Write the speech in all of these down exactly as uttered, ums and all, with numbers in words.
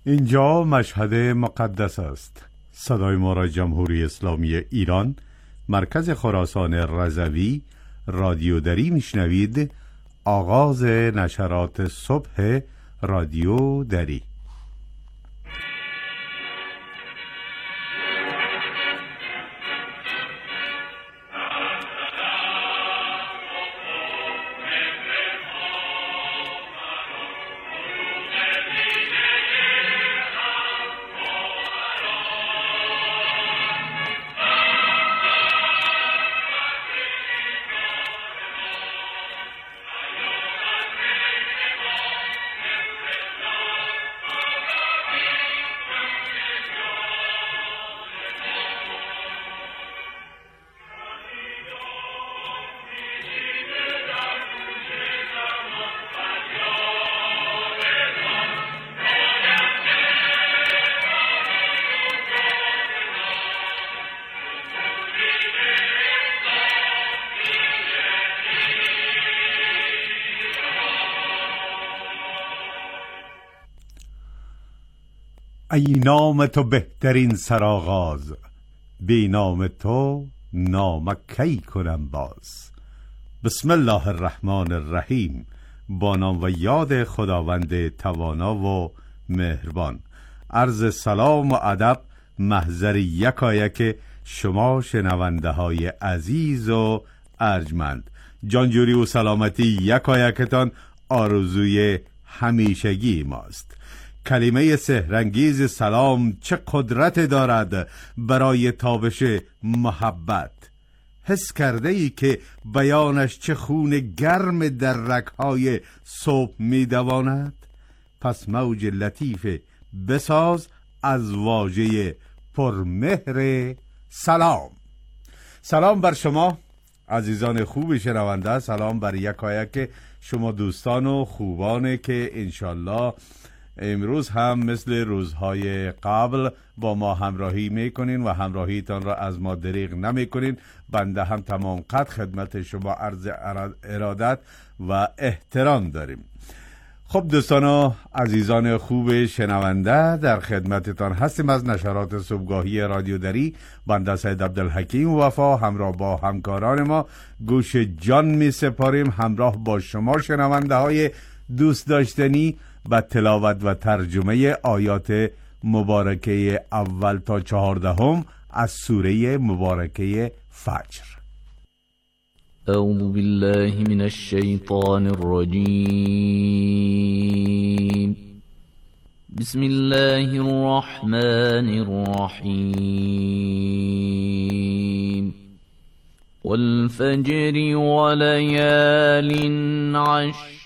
اینجا مشهد مقدس است. صدای ما را جمهوری اسلامی ایران، مرکز خراسان رضوی، رادیو دری میشنوید. آغاز نشرات صبح رادیو دری. ای نام تو بهترین سرآغاز، بی نام تو نام کی کنم باز. بسم الله الرحمن الرحیم. با نام و یاد خداوند توانا و مهربان. عرض سلام و ادب محضر یکایک شما شنونده های عزیز و ارجمند. جانجوری و سلامتی یکایکتان آرزوی همیشگی ماست. کلمه سحرانگیز سلام چه قدرت دارد برای تابش محبت. حس کرده ای که بیانش چه خون گرم در رگ‌های صبح می دواند؟ پس موج لطیف بساز از واژه پرمهر سلام. سلام بر شما عزیزان خوب شنونده، سلام بر یکایک شما دوستان و خوبانه که انشالله امروز هم مثل روزهای قبل با ما همراهی میکنین و همراهیتان را از ما دریغ نمیکنین. بنده هم تمام قد خدمت شما عرض ارادت و احترام داریم. خب دوستان و عزیزان خوب شنونده، در خدمتتان هستیم از نشرات صبحگاهی رادیو دری. بنده سید عبدالحکیم وفا همراه با همکاران ما گوش جان می سپاریم همراه با شما شنونده های دوست داشتنی و تلاوت و ترجمه آیات مبارکه اول تا چهاردهم از سوره مبارکه فجر. اعوذ بالله من الشیطان الرجیم. بسم الله الرحمن الرحیم. والفجر وليال عشر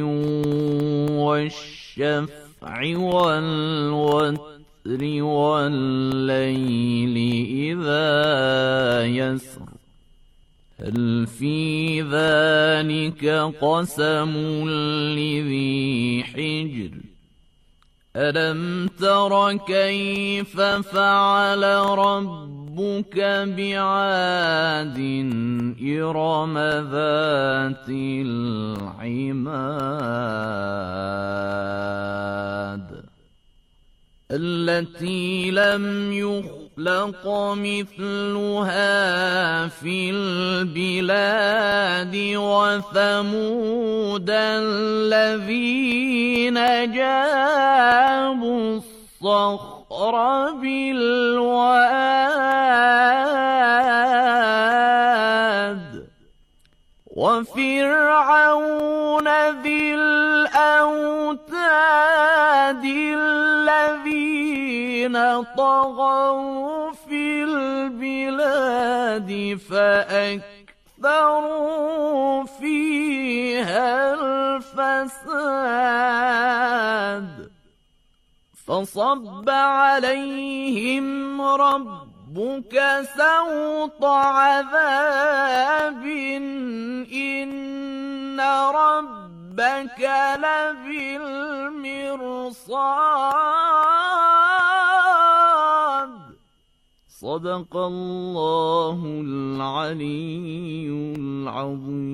والشفع والوتر والليل إذا يسر هل في ذلك قسم لذي حجر ألم تر كيف فعل ربك بعاد إرم ذات العماد التي لم يخلق مثلها في البلاد وثمود الذين جابوا الصخر بالواد وفرعون ذي الأوتاد الذين طغوا في البلاد فأكثروا فيها الفساد فصب عليهم ربك سوط عذاب إن ربك لبالمرصاد صدق الله العلی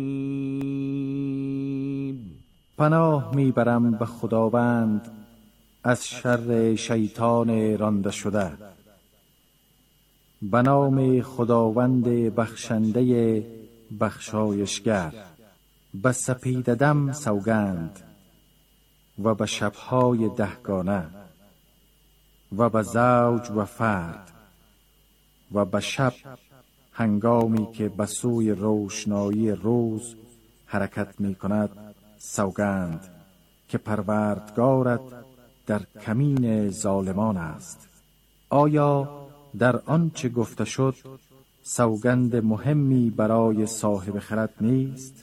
العظیم. پناه میبرم به خداوند از شر شیطان رانده شده. به نام خداوند بخشنده بخشایشگر. به سپید دم سوگند و به شبهای دهگانه و به زوج و فرد و به شب هنگامی که به سوی روشنایی روز حرکت می کند سوگند که پروردگارت در کمین ظالمان است. آیا در آنچه گفته شد سوگند مهمی برای صاحب خرد نیست؟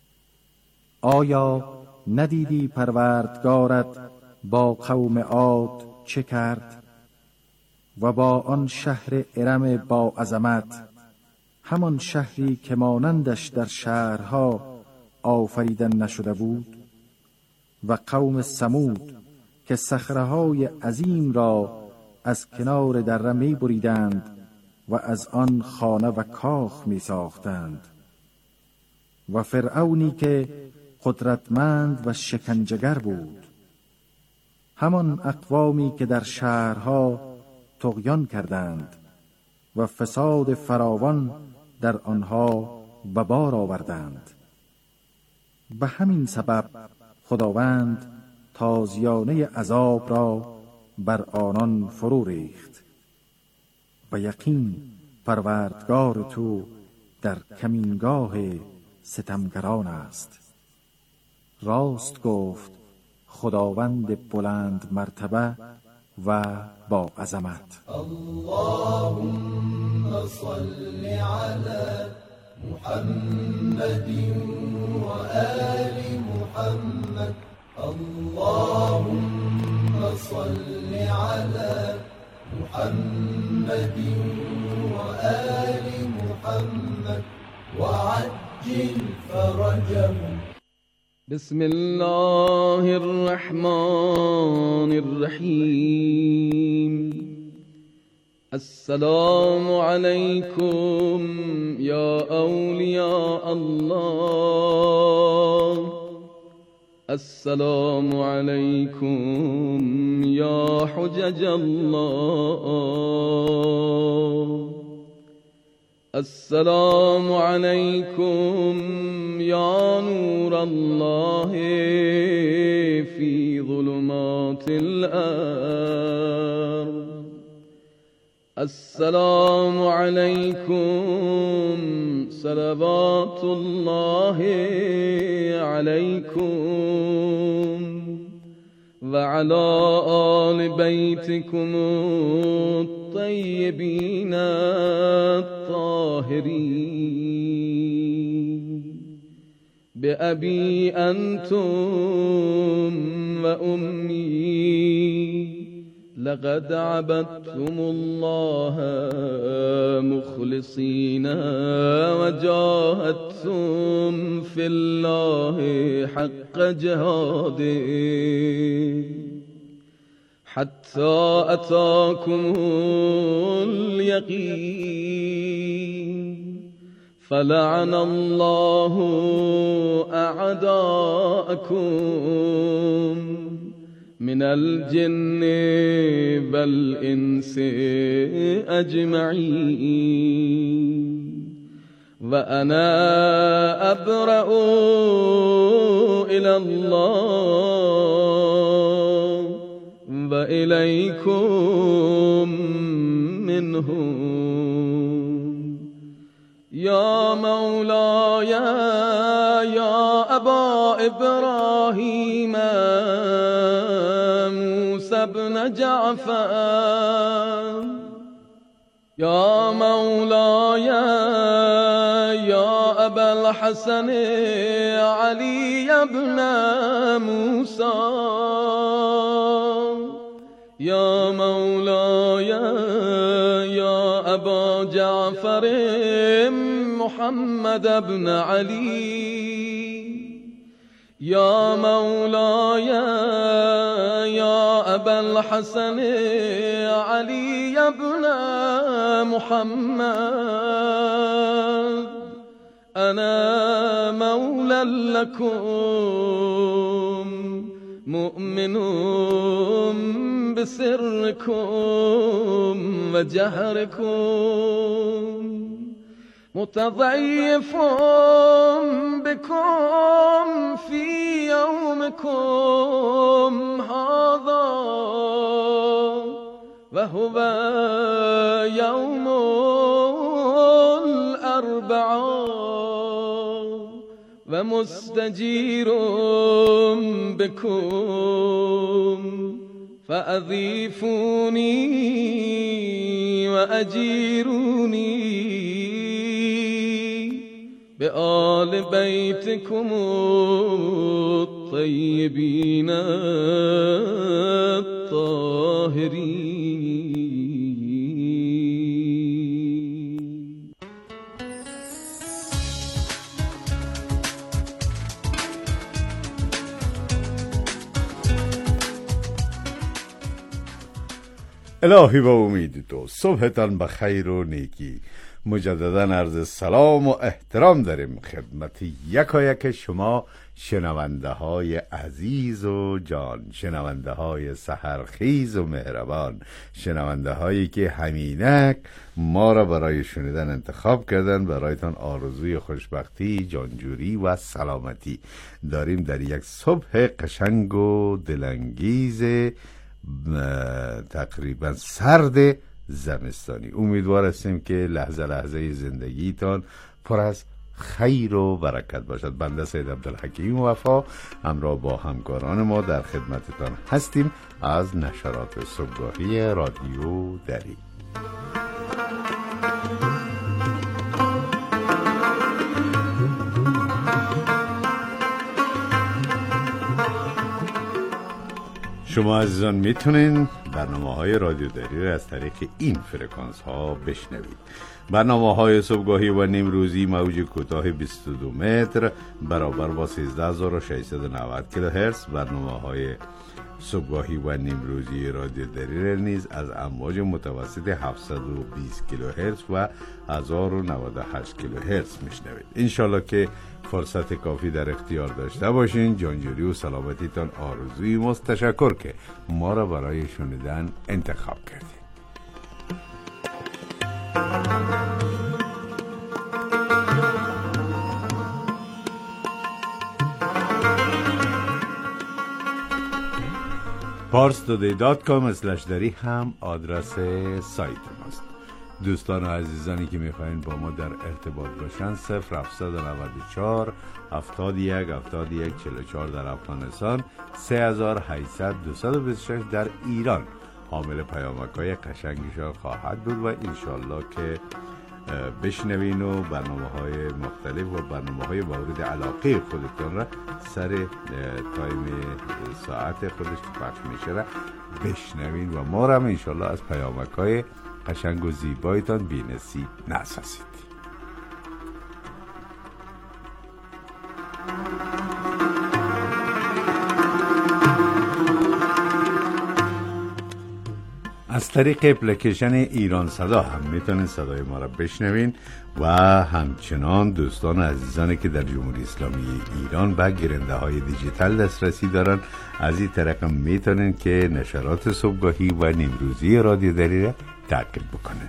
آیا ندیدی پروردگارت با قوم عاد چه کرد و با آن شهر ارم با عظمت، همان شهری که مانندش در شهرها آفریدن نشده بود، و قوم ثمود که صخره‌های عظیم را از کنار دره می بریدند و از آن خانه و کاخ می ساختند، و فرعونی که قدرتمند و شکنجه‌گر بود، همان اقوامی که در شهرها طغیان کردند و فساد فراوان در آنها به بار آوردند. به همین سبب خداوند تازیانه عذاب را بر آنان فرو ریخت. و یقین پروردگار تو در کمینگاه ستمگران است. راست گفت خداوند بلند مرتبه و با عظمت. اللهم صل على محمد و آل محمد. اللهم صل على محمد و آل محمد وعجل فرجهم. بسم الله الرحمن الرحیم. السلام علیکم یا اولیاء الله. السلام علیکم یا حجج الله. السلام علیکم یا نور الله فی ظلمات الارض. السلام علیکم صلوات الله علیکم و علی آل بیتکم الطیبین الطاهرین. بأبی انتم و امی لقد عبدتم الله مخلصین و جاهدتم فی الله حق جهاده حتی اتاکم الیقین. فلعن الله اعداءکم من الجن والانس اجمعین. و انا ابرأ الی الله و الیکم منهم. یا مولاي یا ابا ابراهیم موسی بن جعفر. یا مولاي یا ابا الحسن علی بن موسی. یا مولاي یا ابا جعفر محمد بن علی. یا مولاي یا ابا الحسن علی بن محمد. انا مولا لكم مؤمن بسركم وجهركم متضيف بكم في يومكم هذا وهو يوم الأربعاء ومستجير بكم فأضيفوني وأجيروني بآل بيتكم الطيبين الطاهرين. الهی با امید تو صبحتان بخیر و نیکی. مجددا عرض سلام و احترام داریم خدمت یکایک شما شنونده های عزیز و جان، شنونده های سحرخیز و مهربان، شنونده هایی که همینک ما را برای شنیدن انتخاب کردن. برایتان آرزوی خوشبختی، جانجوری و سلامتی داریم در یک صبح قشنگ و دلانگیز تقریبا سرد زمستانی. امیدوار هستیم که لحظه لحظه زندگیتان پر از خیر و برکت باشد. بنده سید عبدالحکیم وفا همراه با همکاران ما در خدمتتان هستیم از نشرات صبحگاهی رادیو دری. شما عزیزان میتونین برنامه های رادیو دری را از طریق این فرکانس ها بشنوید. برنامه های صبحگاهی و نیم روزی موج کوتاه بیست و دو متر برابر با سیزده هزار و ششصد و نود کیلوهرتز، برنامه های صبحگاهی و نیم روزی رادیو دری را نیز از امواج متوسط هفتصد و بیست کیلوهرتز و هزار و نود و هشت کیلوهرتز میشنوید. انشالله که فرصت کافی در اختیار داشته باشین. جانجوری و سلامتیتان آرزوی ماست. تشکر که ما را برای شنیدن انتخاب کردید. پارس تودی دات کام اسلش دری هم آدرس سایت ماست. دوستان و عزیزانی که میخواین با ما در ارتباط باشن صفر هفتصد و نود و چهار هفتاد و یک هفتاد و یک چهل و چهار در افغانستان، سه هزار و هشتصد دویست و بیست و شش در ایران حامل پیامک‌های قشنگشان خواهد بود و انشالله که بشنوین و برنامه های مختلف و برنامه های مورد علاقه خودتون را سر تایم ساعت خودش که پخش میشه را بشنوین و ما را هم انشالله از پیامک‌های قشنگ و زیبایتان بی‌نصیب نسازید. از طریق اپلیکیشن ایران صدا هم میتونید صدای ما را بشنوین و همچنان دوستان و عزیزانی که در جمهوری اسلامی ایران به گیرنده های دیجیتال دسترسی دارن از این طریق میتونین که نشرات صبحگاهی و نیمروزی رادیو دری را تعقیب بکنن.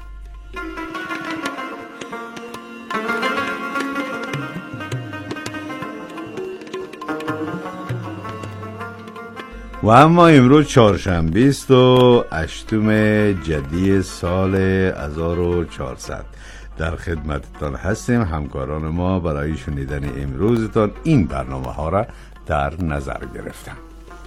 و اما امروز چهارشنبه است و هشتم جدی سال هزار و چهارصد. در خدمتتان هستیم. همکاران ما برای شنیدن امروزتان این برنامه ها را در نظر گرفتند.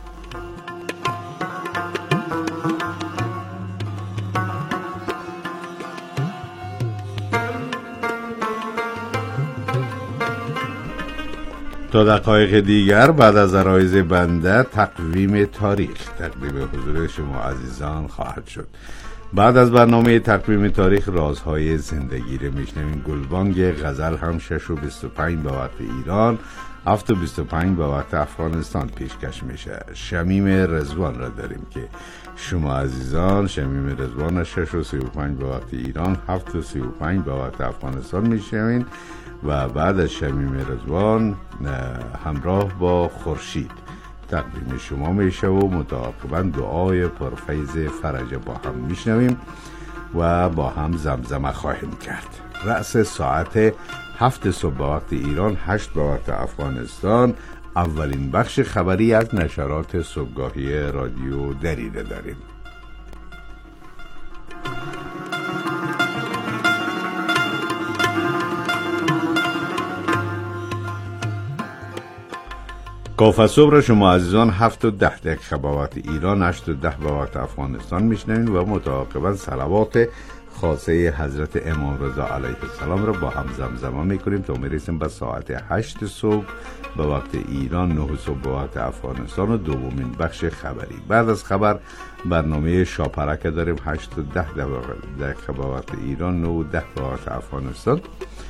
تا دقایق دیگر بعد از عرایض بنده تقویم تاریخ تقدیم حضور شما عزیزان خواهد شد. بعد از برنامه تقویم تاریخ رازهای زندگی رو میشنویم. گلبانگ غزل هم شش و بیست و پنج به وقت ایران، هفت و بیست و پنج به وقت افغانستان پیشکش میشه. شمیم رضوان را داریم که شما عزیزان شمیم رضوان شش و سی و پنج به وقت ایران، هفت و سی و پنج به وقت افغانستان میشنوین و بعد از شمیم رضوان همراه با خورشید تقدیم شما میشه و متعاقباً دعای پرفیض فرج با هم میشنویم و با هم زمزمه خواهیم کرد. رأس ساعت هفت صبح به وقت ایران، هشت به وقت افغانستان، اولین بخش خبری از نشرات صبحگاهی رادیو دریده داریم. کافه صبح را شما عزیزان هفت و ده دقیقه به وقت ایران، هشت و ده به وقت افغانستان میشنوین و متعاقبا صلوات خاصه حضرت امام رضا علیه السلام را با هم زمزمه میکنیم تا میرسیم به ساعت هشت صبح به وقت ایران، نه صبح به وقت افغانستان و دومین بخش خبری. بعد از خبر برنامه شاپرکه داریم، هشت و ده دقیقه به وقت ایران، نه و ده به وقت افغانستان،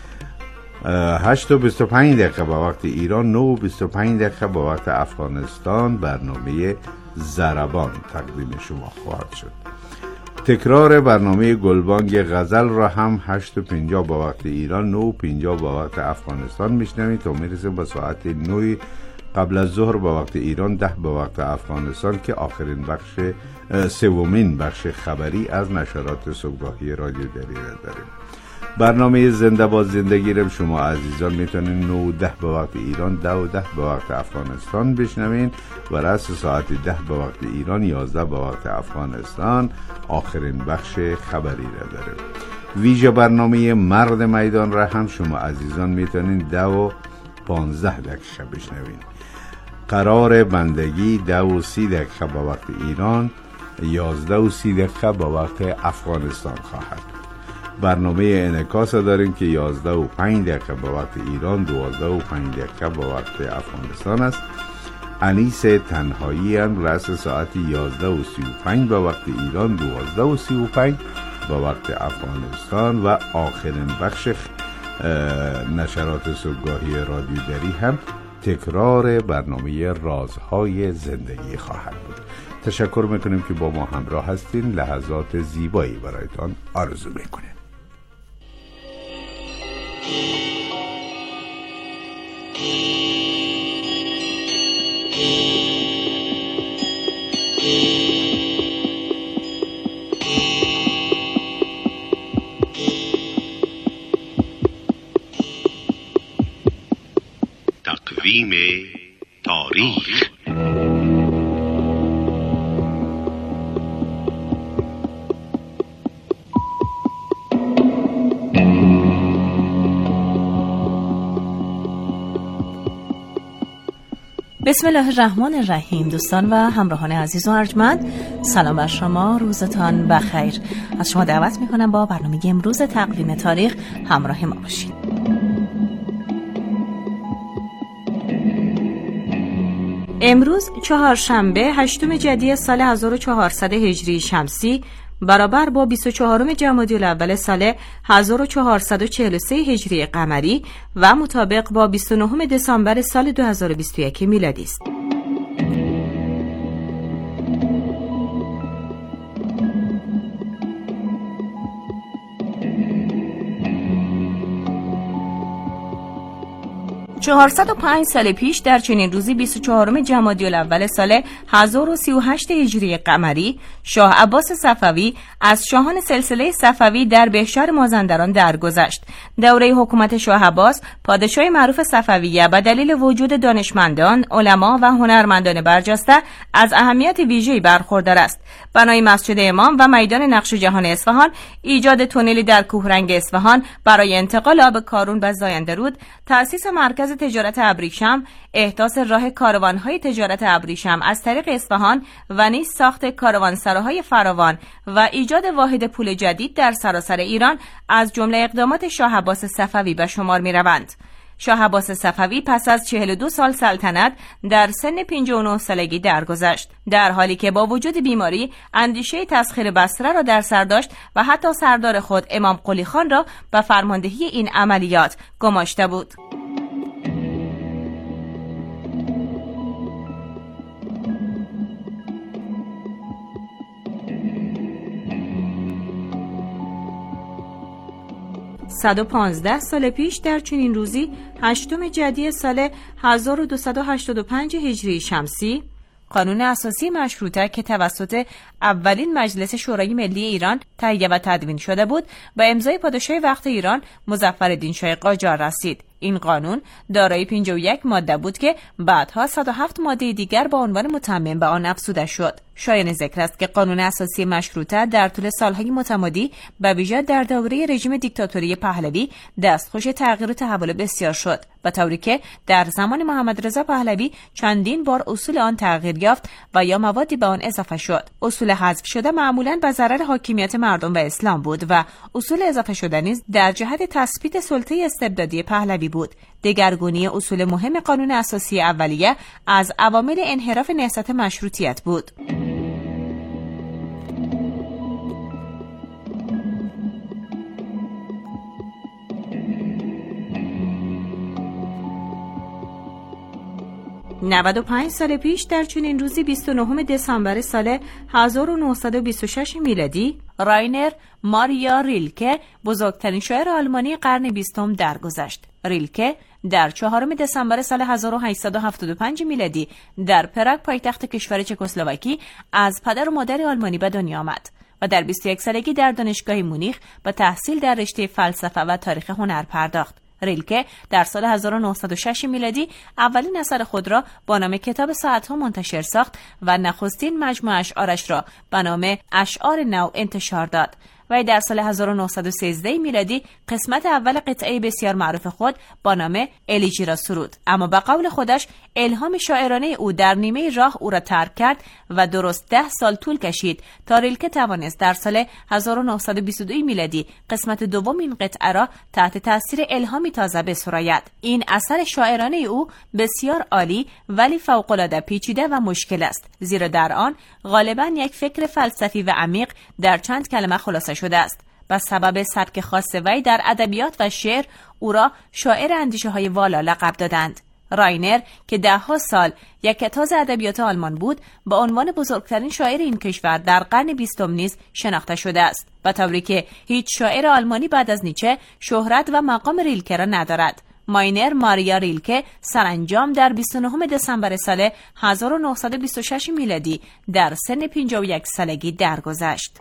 هشت و بیست و پنج دقیقه به وقت ایران، نه و بیست و پنج دقیقه به وقت افغانستان برنامه ضربان تقدیم شما خواهد شد. تکرار برنامه گلبانگ غزل را هم هشت و پنجاه به وقت ایران، نه و پنجاه به وقت افغانستان میشنوید تا میرسیم به ساعت نه قبل از ظهر به وقت ایران، ده به وقت افغانستان که آخرین بخش سومین بخش خبری از نشرات صبحگاهی رادیو دریده داریم. برنامه زنده با زندگی را شما عزیزان میتونین نه و ده به وقت ایران، ده و ده به وقت افغانستان بشنوین و رأس ساعت ده به وقت ایران، یازده به وقت افغانستان آخرین بخش خبری را داریم. ویژه برنامه مرد میدان را هم شما عزیزان میتونین ده و پانزده دقیقه بشنوین. قرار بندگی ده و سی دقیقه به وقت ایران، یازده و سی دقیقه به وقت افغانستان خواهد. برنامه انعکاس داریم که یازده و پنج دقیقه به وقت ایران، دوازده و پنج دقیقه به وقت افغانستان است. انیس تنهایی هم رأس ساعت یازده و سی و پنج به وقت ایران، دوازده و سی و پنج به وقت افغانستان و آخرین بخش نشرات صبحگاهی رادیو دری هم تکرار برنامه رازهای زندگی خواهد بود. تشکر میکنیم که با ما همراه هستین. لحظات زیبایی برایتان آرزو میکنیم. تقویم تاریخ. بسم الله الرحمن الرحیم. دوستان و همراهان عزیز و ارجمند، سلام بر شما، روزتان بخیر. از شما دعوت میکنم با برنامه امروز تقویم تاریخ همراه ما باشید. امروز چهارشنبه هشتم جدی سال هزار و چهارصد هجری شمسی برابر با بیست و چهارم جمادی الاول سال هزار و چهارصد و چهل و سه هجری قمری و مطابق با بیست و نهم دسامبر سال دو هزار و بیست و یک میلادی است. چهارصد و پنج سال پیش در چنین روزی بیست و چهارم جمادی الاول سال هزار و سی و هشت هجری قمری شاه عباس صفوی از شاهان سلسله صفوی در بهشهر مازندران درگذشت. دوره حکومت شاه عباس پادشاه معروف صفویه به دلیل وجود دانشمندان، علما و هنرمندان برجسته از اهمیت ویژه‌ای برخوردار است. بنای مسجد امام و میدان نقش جهان اصفهان، ایجاد تونلی در کوهرنگ اصفهان برای انتقال آب کارون به زاینده رود، تأسیس مرکز تجارت ابریشم، احداث راه کاروان‌های تجارت ابریشم از طریق اصفهان و نیز ساخت کاروانسراهای فراوان و ایجاد واحد پول جدید در سراسر ایران از جمله اقدامات شاه عباس صفوی به شمار می‌روند. شاه عباس صفوی پس از چهل و دو سال سلطنت در سن پنجاه و نه سالگی درگذشت، در حالی که با وجود بیماری اندیشه تسخیر بصره را در سر داشت و حتی سردار خود امام قلی خان را به فرماندهی این عملیات گماشته بود. صد و پانزده سال پیش در چنین روزی هشتم جدی سال هزار و دویست و هشتاد و پنج هجری شمسی قانون اساسی مشروطه که توسط اولین مجلس شورای ملی ایران تهیه و تدوین شده بود با امضای پادشاه وقت ایران مظفرالدین شاه قاجار رسید. این قانون دارای پنجاه و یک ماده بود که بعدها صد و هفت ماده دیگر با عنوان متمم به آن افزوده شد. شایان ذکر است که قانون اساسی مشروطه در طول سالهای متمادی به ویژه در دوره رژیم دیکتاتوری پهلوی دستخوش تغییر و تحول بسیار شد، به طوری که در زمان محمد رضا پهلوی چندین بار اصول آن تغییر یافت و یا موادی به آن اضافه شد. اصول حذف شده معمولاً به ضرر حاکمیت مردم و اسلام بود و اصول اضافه شده نیز در جهت تثبیت سلطه استبدادی پهلوی بود. دگرگونی اصول مهم قانون اساسی اولیه از عوامل انحراف نهضت مشروطیت بود. نود و پنج سال پیش در چنین روزی بیست و نهم دسامبر سال هزار و نهصد و بیست و شش میلادی راینر ماریا ریلکه بزرگترین شاعر آلمانی قرن بیستم درگذشت. ریلکه در چهارم دسامبر سال هزار و هشتصد و هفتاد و پنج میلادی در پراگ پایتخت کشور چکسلواکی از پدر و مادر آلمانی به دنیا آمد و در بیست و یک سالگی در دانشگاه مونیخ به تحصیل در رشته فلسفه و تاریخ هنر پرداخت. ریلکه در سال هزار و نهصد و شش میلادی اولین اثر خود را با نام کتاب ساعت‌ها منتشر ساخت و نخستین مجموعه اشعارش را به نام اشعار نو انتشار داد. و در سال هزار و نهصد و سیزده میلادی قسمت اول قطعه بسیار معروف خود با نام الیژی را سرود، اما به قول خودش الهام شاعرانه او در نیمه راه او را ترک کرد و درست ده سال طول کشید تا ریلکه توانست در سال هزار و نهصد و بیست و دو میلادی قسمت دوم این قطعه را تحت تاثیر الهامی تازه بسراید. این اثر شاعرانه او بسیار عالی ولی فوق‌العاده پیچیده و مشکل است، زیرا در آن غالباً یک فکر فلسفی و عمیق در چند کلمه خلاصه شده است. به سبب سبک خاص وی در ادبیات و شعر او را شاعر اندیشه های والا لقب دادند. راینر که ده ها سال یک تاز ادبیات آلمان بود به عنوان بزرگترین شاعر این کشور در قرن بیستم نیز شناخته شده است، به طوری که هیچ شاعر آلمانی بعد از نیچه شهرت و مقام ریلکه را ندارد. ماینر ماریا ریلکه سرانجام در بیست و نهم دسامبر سال هزار و نهصد و بیست و شش میلادی در سن پنجاه و یک سالگی درگذشت.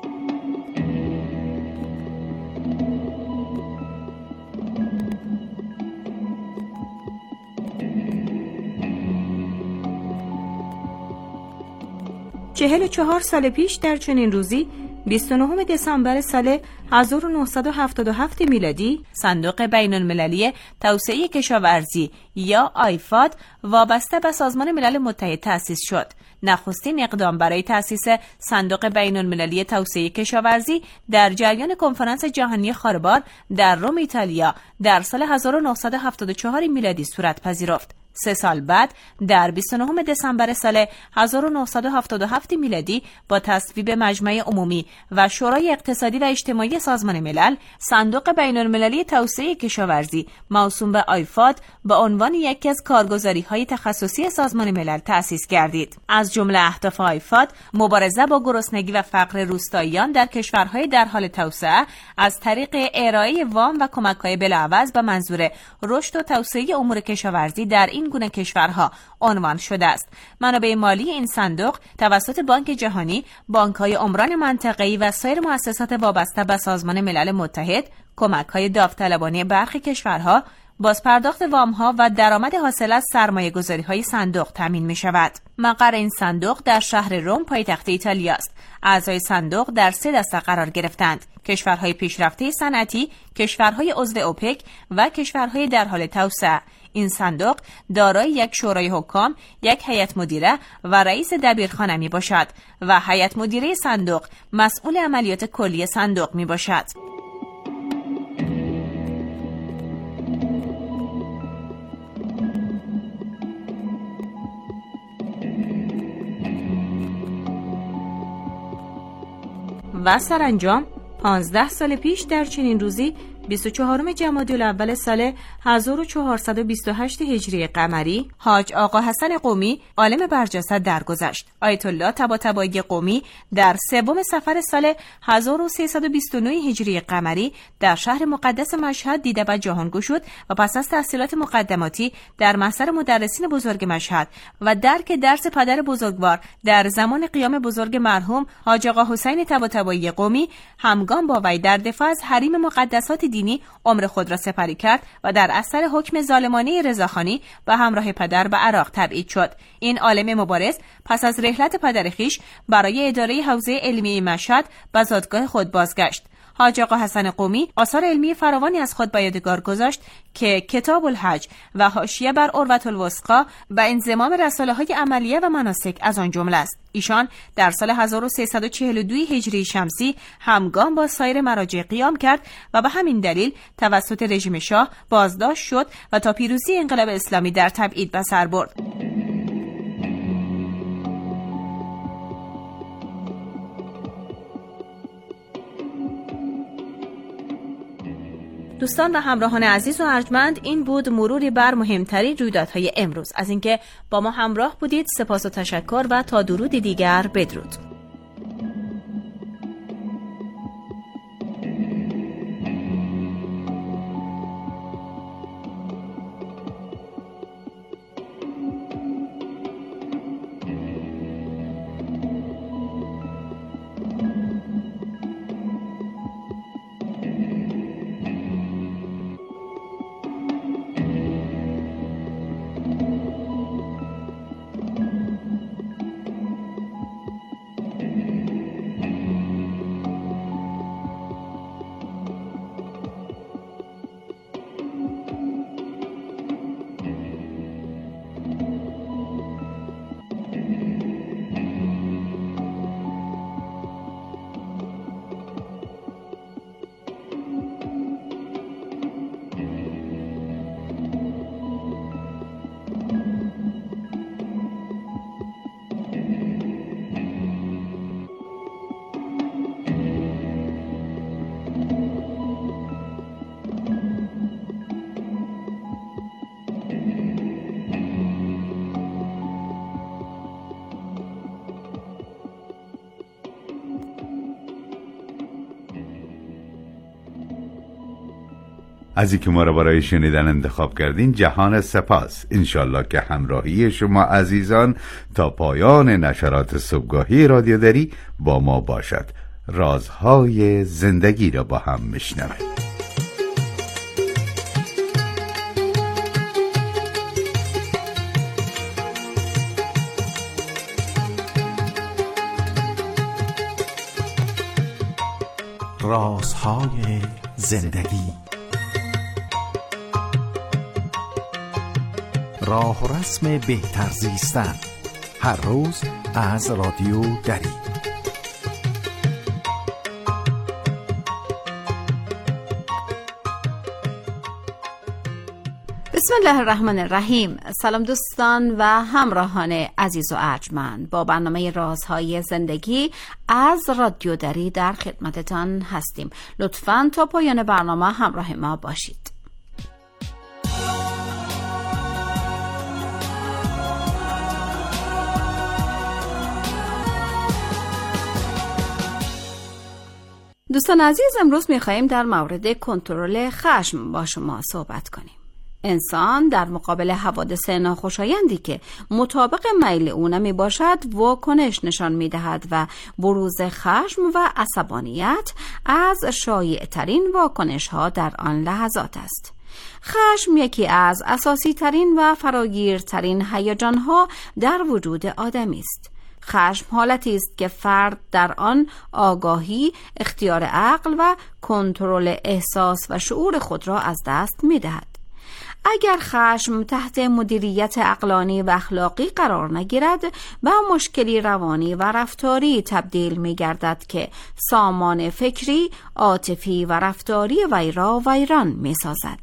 چهل و چهار سال پیش در چنین روزی بیست و نهم دسامبر سال هزار و نهصد و هفتاد و هفت میلادی صندوق بین المللی توسعه کشاورزی یا آیفاد وابسته به سازمان ملل متحد تأسیس شد. نخستین اقدام برای تأسیس صندوق بین المللی توسعه کشاورزی در جریان کنفرانس جهانی خاربار در روم ایتالیا در سال هزار و نهصد و هفتاد و چهار میلادی صورت پذیرفت. سه سال بعد در بیست و نهم دسامبر سال هزار و نهصد و هفتاد و هفت میلادی با تصویب مجمع عمومی و شورای اقتصادی و اجتماعی سازمان ملل صندوق بین المللی توسعه کشاورزی موسوم به آیفاد به عنوان یکی از کارگزاری‌های تخصصی سازمان ملل تأسیس گردید. از جمله اهداف آیفاد مبارزه با گرسنگی و فقر روستاییان در کشورهای در حال توسعه از طریق ارائه وام و کمک‌های بلاعوض به منظور رشد و توسعه امور کشاورزی در این گونه کشورها عنوان شده است. منابع مالی این صندوق توسط بانک جهانی، بانک‌های عمران منطقه‌ای و سایر مؤسسات وابسته به سازمان ملل متحد، کمک‌های داوطلبانه برخی کشورها، بازپرداخت وام‌ها و درآمد حاصل از سرمایه‌گذاری‌های صندوق تامین می‌شود. مقر این صندوق در شهر روم پایتخت ایتالیا است. اعضای صندوق در سه دسته قرار گرفتند: کشورهای پیشرفته صنعتی، کشورهای عضو اوپک و کشورهای در حال توسعه. این صندوق دارای یک شورای حکام، یک هیئت مدیره و رئیس دبیرخانه می باشد و هیئت مدیره صندوق مسئول عملیات کلی صندوق می باشد. و سرانجام پانزده سال پیش در چنین روزی بیست و چهارم جمادی الاول سال هزار و چهارصد و بیست و هشت هجری قمری حاج آقا حسن قمی عالم برجسته درگذشت. آیت الله طباطبایی قمی در سوم صفر سال هزار و سیصد و بیست و نه هجری قمری در شهر مقدس مشهد دیده و جهانگو شد و پس از تحصیلات مقدماتی در محضر مدرسین بزرگ مشهد و درک درس پدر بزرگوار در زمان قیام بزرگ مرحوم حاج آقا حسین طباطبایی قمی همگام با وی در دفاع از حریم مقدسات دینی عمر خود را سپری کرد و در اثر حکم ظالمانه رضاخانی به همراه پدر به عراق تبعید شد. این عالم مبارز پس از رحلت پدر خویش برای اداره حوزه علمی مشهد به زادگاه خود بازگشت. حاج آقا حسن قمی آثار علمی فراوانی از خود به یادگار گذاشت که کتاب الحج و حاشیه بر عروة الوثقی و انضمام رساله های عملیه و مناسک از آن جمله است. ایشان در سال هزار و سیصد و چهل و دو هجری شمسی همگام با سایر مراجع قیام کرد و به همین دلیل توسط رژیم شاه بازداشت شد و تا پیروزی انقلاب اسلامی در تبعید به سر برد. دوستان و همراهان عزیز و ارجمند، این بود مروری بر مهمترین رویدادهای امروز. از اینکه با ما همراه بودید سپاس و تشکر و تا درود دیگر بدرود. از اینکه ما را برای شنیدن انتخاب کردین جهان سپاس. انشالله که همراهی شما عزیزان تا پایان نشرات صبحگاهی رادیو دری با ما باشد. رازهای زندگی را با هم میشنویم. رازهای زندگی، راه و رسم بهتر زیستن، هر روز از رادیو دری. بسم الله الرحمن الرحیم. سلام دوستان و همراهان عزیز و ارجمند، با برنامه رازهای زندگی از رادیو دری در خدمتتان هستیم. لطفاً تا پایان برنامه همراه ما باشید. دوستان عزیز، امروز می‌خوایم در مورد کنترل خشم با شما صحبت کنیم. انسان در مقابل حوادث ناخوشایندی که مطابق میل او نمی باشد واکنش نشان می دهد و بروز خشم و عصبانیت از شایع ترین واکنش ها در آن لحظات است. خشم یکی از اساسی ترین و فراگیر ترین هیجان ها در وجود آدمی است. خشم حالتی است که فرد در آن آگاهی، اختیار عقل و کنترل احساس و شعور خود را از دست می دهد. اگر خشم تحت مدیریت عقلانی و اخلاقی قرار نگیرد به مشکلی روانی و رفتاری تبدیل می گردد که سامان فکری، عاطفی و رفتاری وی را ویران می سازد.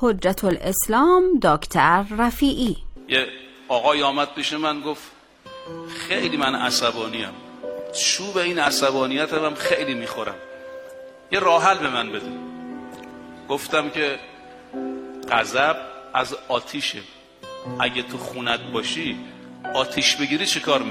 حجت الاسلام دکتر رفیعی. یه آقای آمد پیش من گفت خیلی من عصبانیم، چوب این عصبانیت هم خیلی میخورم، یه راه حل به من بده. گفتم که غضب از آتیشه، اگه تو خونت باشی آتیش بگیری چه کار